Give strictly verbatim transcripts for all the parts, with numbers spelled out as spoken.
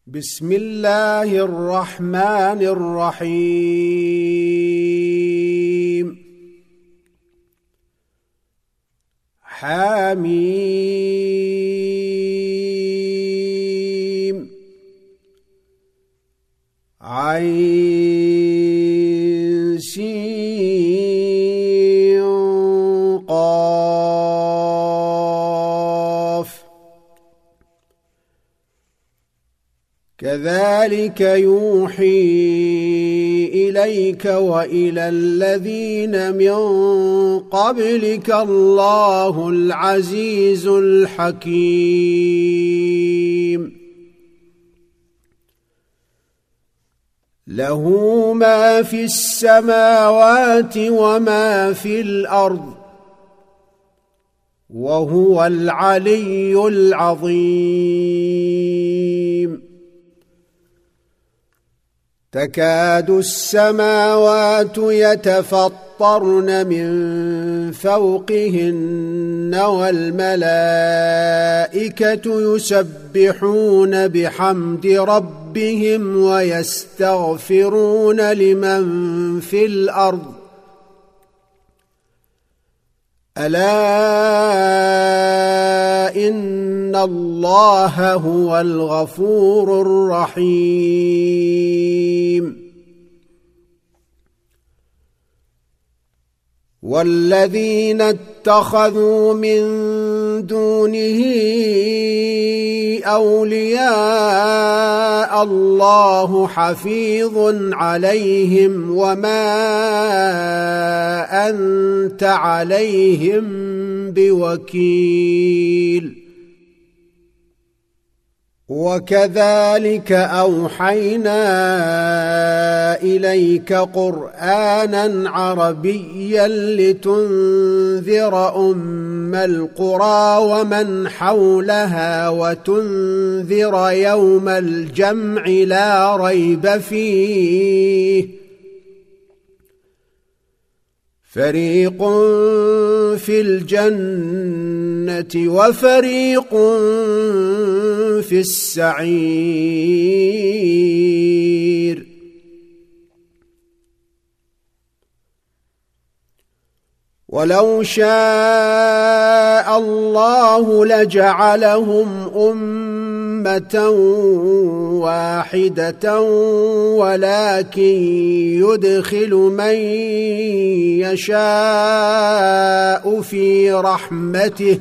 بسم الله الرحمن الرحيم حميم عين سين قاف كذلك يوحي إليك وإلى الذين من قبلك الله العزيز الحكيم له ما في السماوات وما في الأرض وهو العلي العظيم تكاد السماوات يتفطرن من فوقهن والملائكة يسبحون بحمد ربهم ويستغفرون لمن في الأرض ألا إن الله هو الغفور الرحيم والذين اتخذوا من دونه أولياء الله حفيظ عليهم وما أنت عليهم بوكيل وكذلك أوحينا إليك قرآنا عربيا لتنذر أم القرى ومن حولها وتنذر يوم الجمع لا ريب فيه فريق في الجنة وفريق في السعير ولو شاء الله لجعلهم أمة واحدة ولكن يدخل من يشاء في رحمته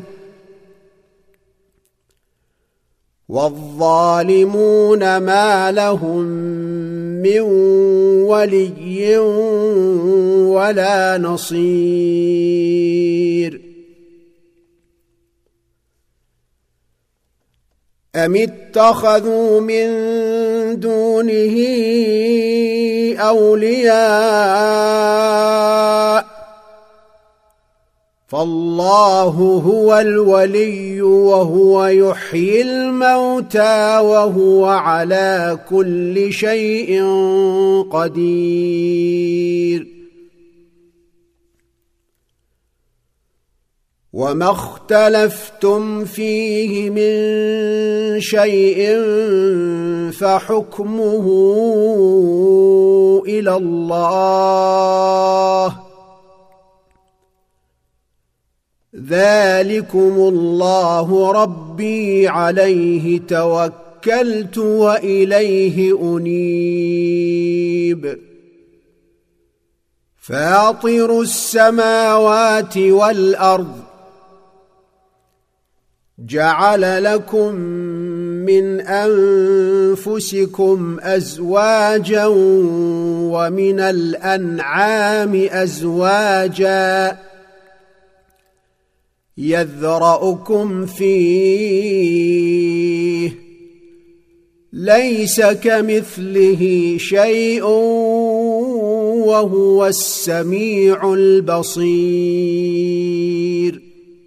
والظالمون ما لهم من ولي ولا نصير أم اتخذوا من دونه أولياء فالله هو الولي وهو يحيي الموتى وهو على كل شيء قدير وما اختلفتم فيه من شيء فحكمه إلى الله ذلكم الله ربي عليه توكلت وإليه أنيب فاطر السماوات والأرض جعل لكم من أنفسكم أزواجا ومن الأنعام أزواجا يذرأكم فيه ليس كمثله شيء وهو السميع البصير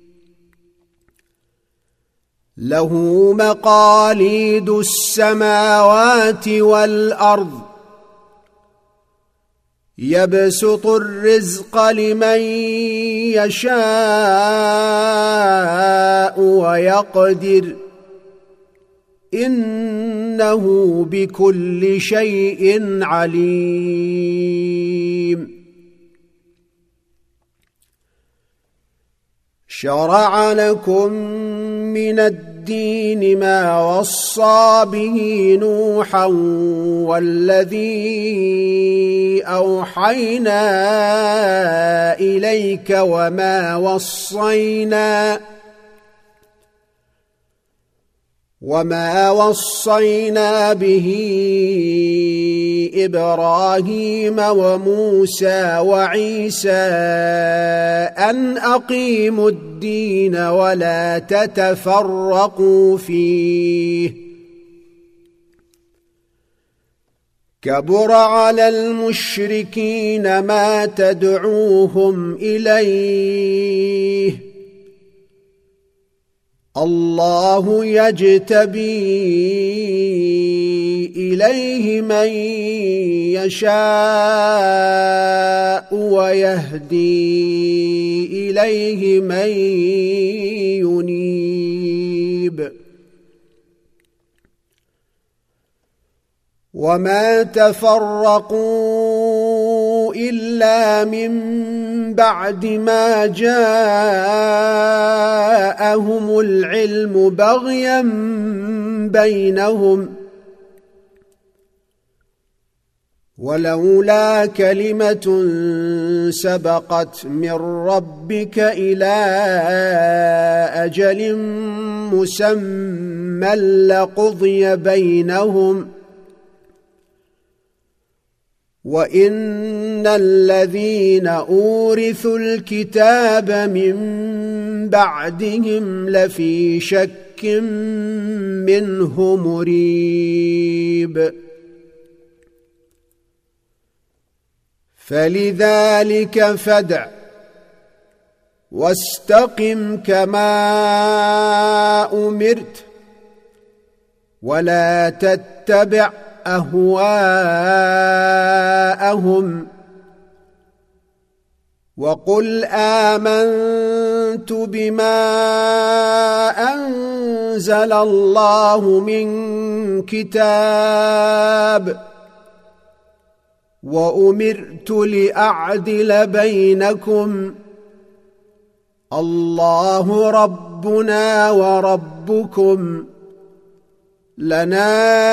له مقاليد السماوات والأرض يبسط الرزق لمن يشاء ويقدر إنه بكل شيء عليم. شرع لكم من الدين ما وصى به نوحا والذي أوحينا إليك وما وصينا وما وصينا به إبراهيم وموسى وعيسى أن أقيموا الدين ولا تتفرقوا فيه. كبر على المشركين ما تدعوهم إليه. الله يجتبي إليه من يشاء ويهدي إليه من ينيب. وما تفرقوا إلا من بعد ما جاءهم العلم بغيا بينهم ولولا كلمة سبقت من ربك إلى أجل مسمى لقضي بينهم وإن الذين أورثوا الكتاب من بعدهم لفي شك منه مريب. فلذلك فادع واستقم كما أمرت ولا تتبع أهواءهم وقل آمنت بما أنزل الله من كتاب وأمرت لأعدل بينكم الله ربنا وربكم لنا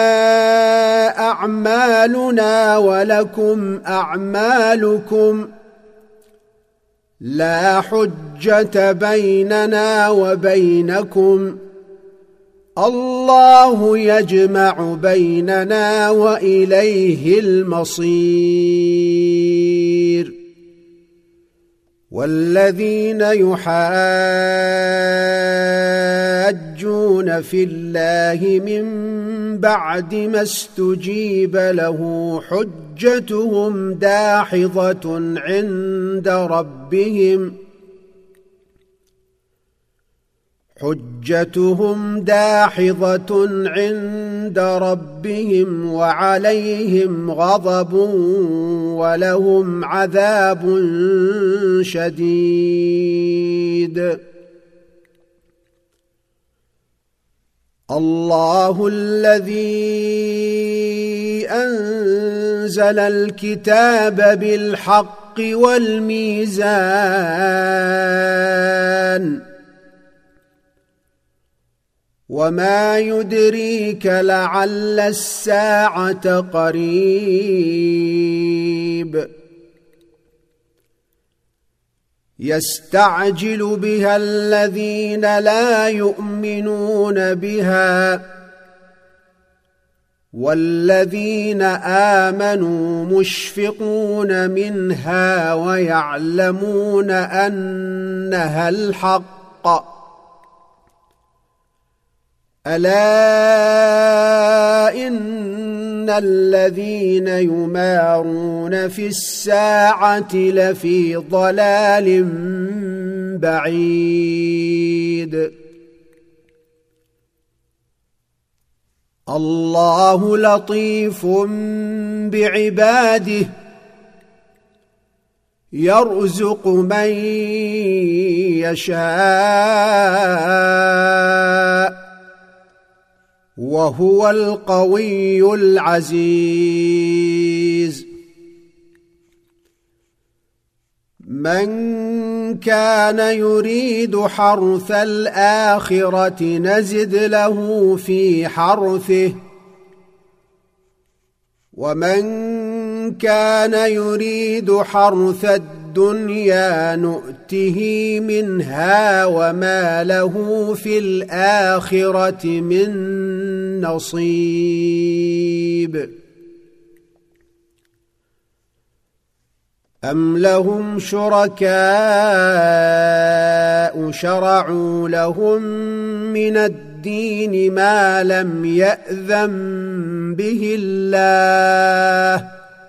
أعمالنا ولكم أعمالكم لا حجة بيننا وبينكم الله يجمع بيننا وإليه المصير. والذين يحاجون في الله من بعد ما استجيب له حجتهم داحضة عند ربهم حجتهم داحضة عند ربهم وعليهم غضب ولهم عذاب شديد. الله الذي أنزل الكتاب بالحق والميزان وما يدريك لعل الساعة قريب. يستعجل بها الذين لا يؤمنون بها والذين آمنوا مشفقون منها ويعلمون أنها الحق. ألا إن الذين يمارون في الساعة لفي ضلال بعيد. الله لطيف بعباده يرزق من يشاء وهو القوي العزيز. من كان يريد حرث الآخرة نزد له في حرثه، ومن كان يريد حرث الدنيا نؤته منها وما له في الآخرة من نصيب. أم لهم شركاء شرعوا لهم من الدين ما لم يأذن به الله،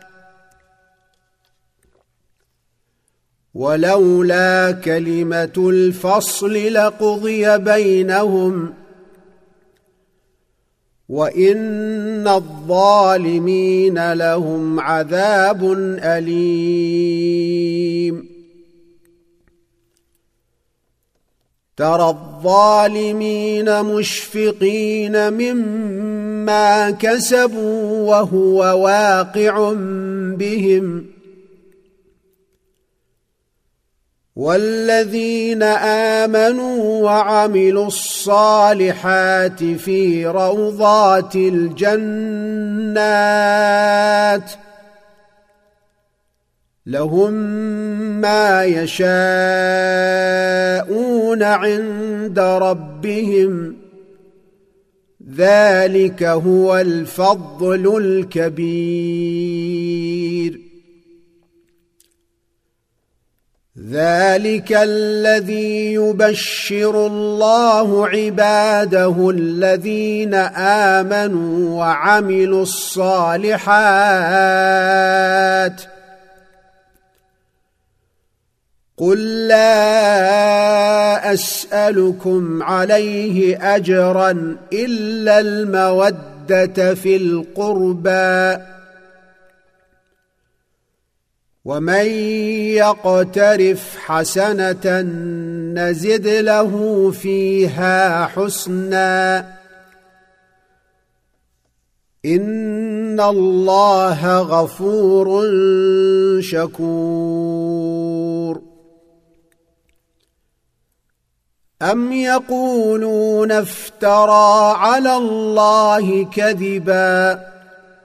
ولولا كلمة الفصل لقضي بينهم، وإن الظالمين لهم عذاب أليم. ترى الظالمين مشفقين مما كسبوا وهو واقع بهم، والذين آمنوا وعملوا الصالحات في روضات الجنات لهم ما يشاءون عند ربهم، ذلك هو الفضل الكبير. ذلك الذي يبشر الله عباده الذين آمنوا وعملوا الصالحات. قل لا أسألكم عليه أجرا إلا المودة في القربى، ومن يقترف حسنة نزد له فيها حسنا، إن الله غفور شكور. أم يقولون افترى على الله كذبا،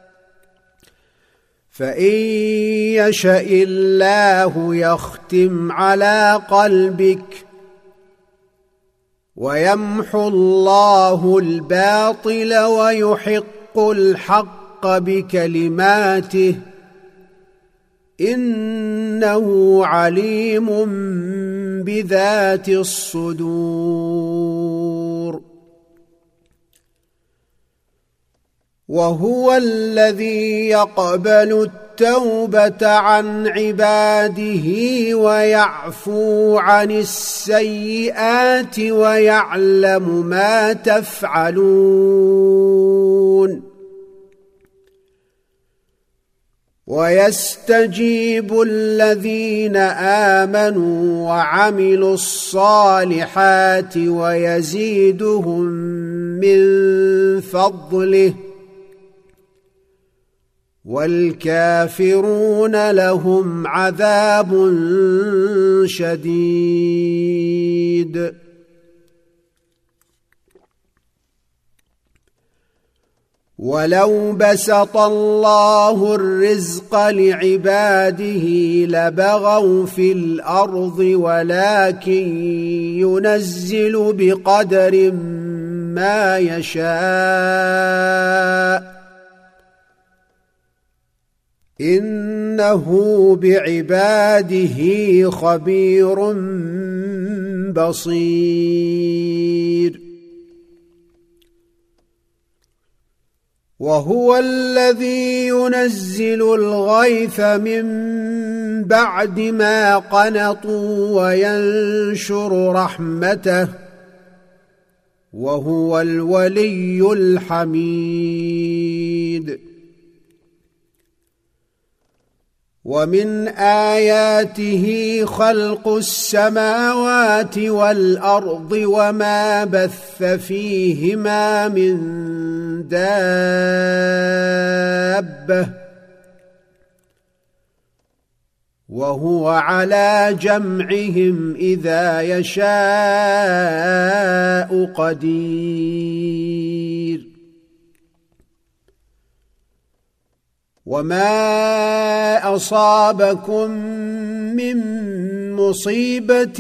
فإن يشأ الله يختم على قلبك ويمحو الله الباطل ويحق الحق بكلماته، إنه عليم بذات الصدور. وهو الذي يقبل التوبة عن عباده ويعفو عن السيئات ويعلم ما تفعلون، ويستجيب الذين آمنوا وعملوا الصالحات ويزيدهم من فضله، والكافرون لهم عذاب شديد. ولو بسط الله الرزق لعباده لبغوا في الأرض، ولكن ينزل بقدر ما يشاء، إنه بعباده خبير بصير. وهو الذي ينزل الغيث من بعد ما قنطوا وينشر رحمته، وهو الولي الحميد. ومن آياته خلق السماوات والأرض وما بث فيهما من دابة وهو على جمعهم إذا يشاء قدير وما أصابكم من مصيبة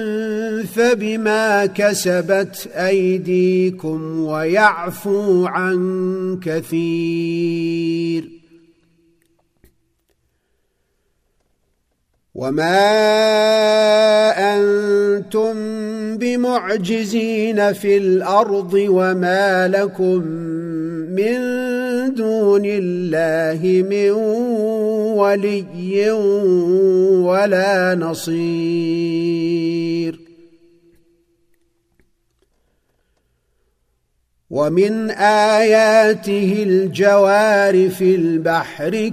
فبما كسبت أيديكم ويعفو عن كثير وما أنتم بمعجزين في الأرض وما لكم من دون الله من ولي ولا نصير ومن آياته الجوار في البحر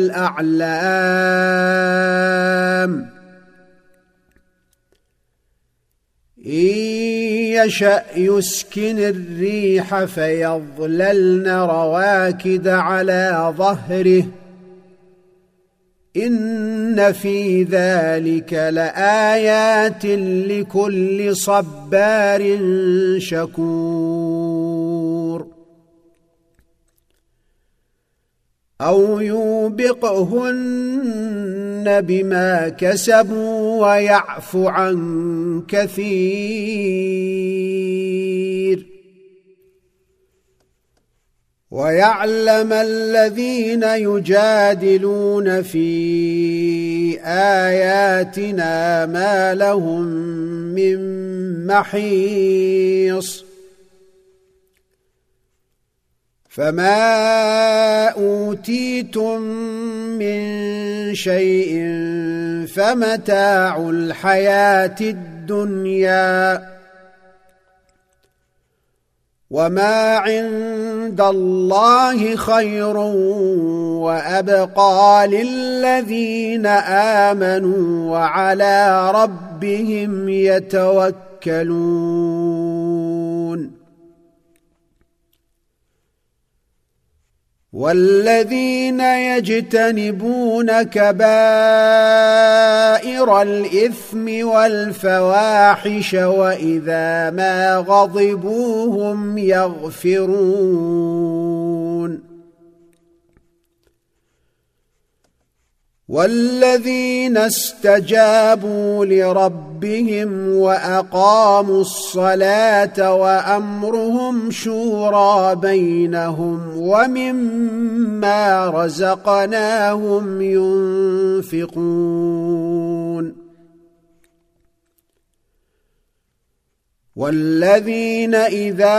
كالأعلام إن يشأ يسكن الريح فيظللن رواكد على ظهره إن في ذلك لآيات لكل صبار شكور أو يوبقهن بما كسبوا ويعفو عن كثير ويعلم الذين يجادلون في آياتنا ما لهم من محيص فما أوتيتم من شيء فمتاع الحياة الدنيا وما عند الله خير وأبقى للذين آمنوا وعلى ربهم يتوكلون والذين يجتنبون كبائر الإثم والفواحش وإذا ما غضبوا هم يغفرون والذين استجابوا لربهم وأقاموا الصلاة وأمرهم شورى بينهم ومما رزقناهم ينفقون والذين إذا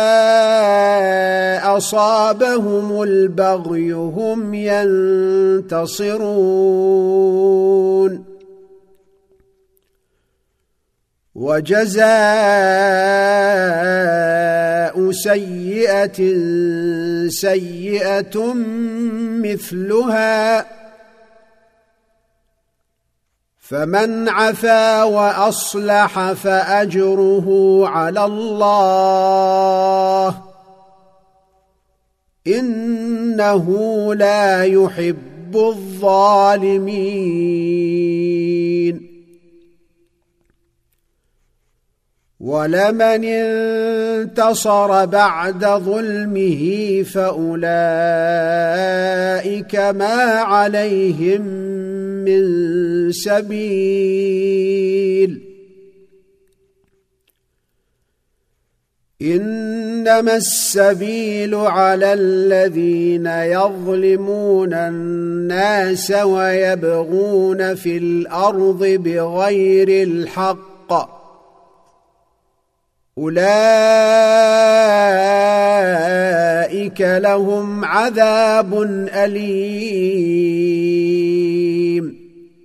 أصابهم البغي هم ينتصرون وجزاء سيئة سيئة مثلها فمن عفا وأصلح فأجره على الله إنه لا يحب الظالمين ولمن انتصر بعد ظلمه فأولئك ما عليهم من سبيل إنما السبيل على الذين يظلمون الناس ويبغون في الأرض بغير الحق أولئك لهم عذاب أليم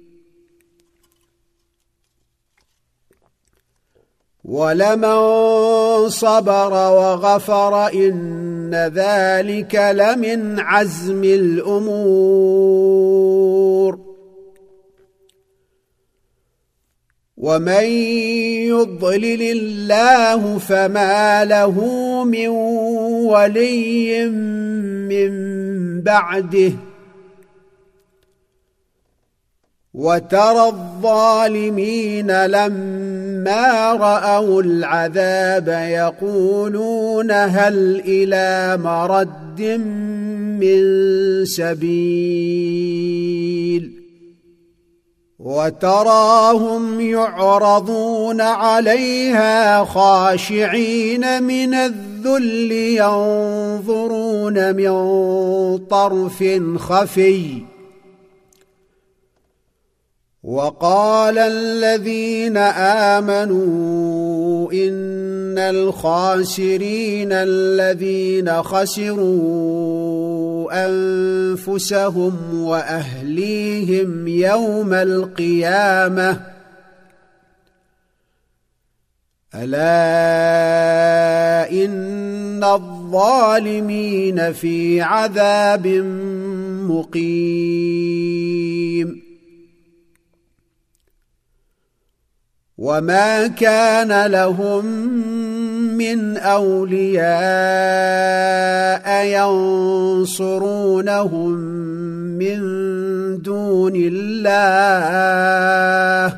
ولمن صبر وغفر إن ذلك لمن عزم الأمور ومن يضلل الله فما له من ولي من بعده وترى الظالمين لما رأوا العذاب يقولون هل إلى مرد من سبيل وتراهم يعرضون عليها خاشعين من الذل ينظرون من طرف خفي وقال الذين آمنوا إن الخاسرين الذين خسروا أنفسهم وأهليهم يوم القيامة ألا إن الظالمين في عذاب مقيم وما كان لهم من أولياء ينصرونهم من دون الله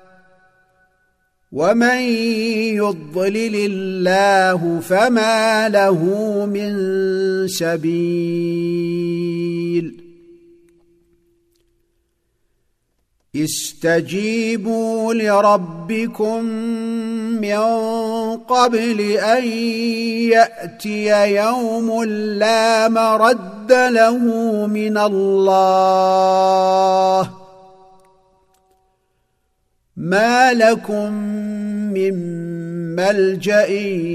ومن يضلل الله فما له من سبيل استجيبوا لربكم من قبل أن يأتي يوم لا مرد له من الله ما لكم من ملجأ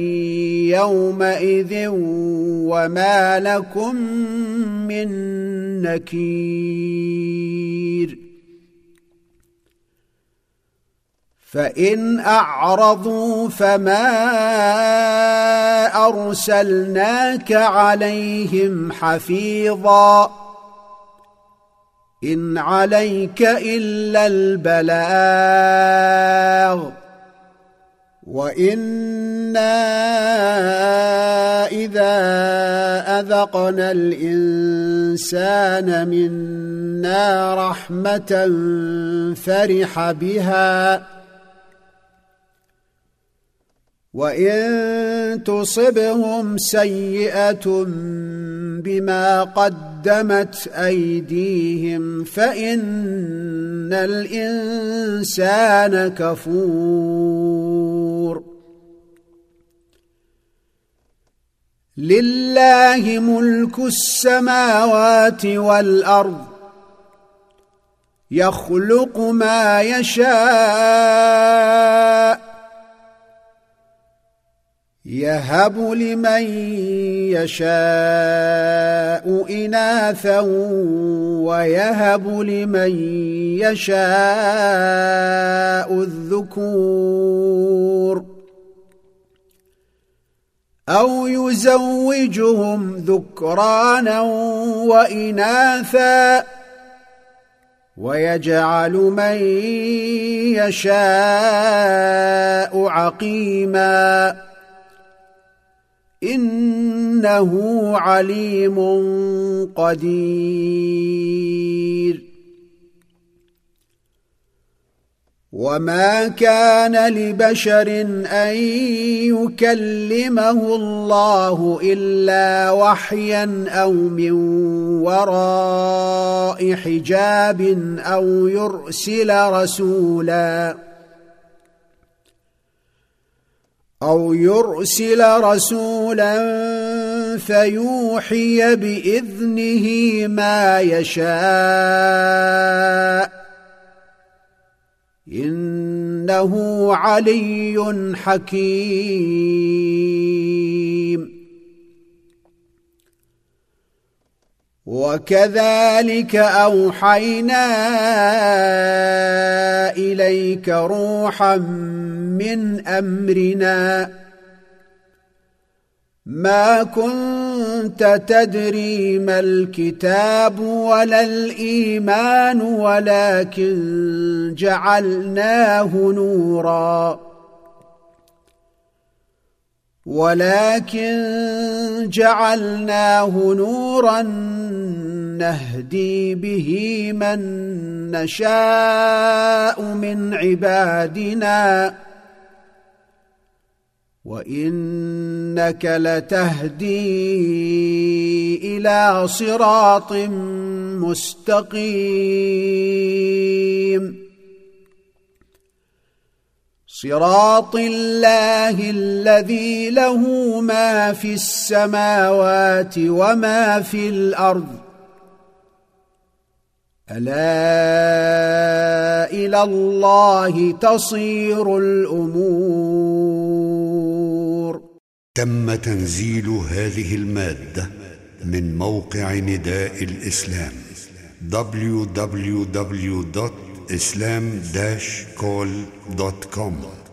يومئذ وما لكم من نكير فإن أعرضوا فما أرسلناك عليهم حفيظا إن عليك إلا البلاغ وإنا إذا أذقنا الإنسان منا رحمة فرح بها وإن تصبهم سيئة بما قدمت أيديهم فإن الإنسان كفور لله ملك السماوات والأرض يخلق ما يشاء يهب لمن يشاء إناثا ويهب لمن يشاء الذكور أو يزوجهم ذكرانا وإناثا ويجعل من يشاء عقيما إنه عليم قدير وما كان لبشر أن يكلمه الله إلا وحيا أو من وراء حجاب أو يرسل رسولا أو يرسل رسولا فيوحي بإذنه ما يشاء إنه علي حكيم وكذلك أوحينا إليك روحا من أمرنا ما كنت كنت تدري ما الكتاب ولا الإيمان ولكن جعلناه نورا ولكن جعلناه نورا نهدي به من نشاء من عبادنا وإنك لتهدي إلى صراط مستقيم صراط الله الذي له ما في السماوات وما في الأرض ألا إلى الله تصير الأمور. تم تنزيل هذه المادة من موقع نداء الإسلام دبليو دبليو دبليو دوت إسلام داش كول دوت كوم.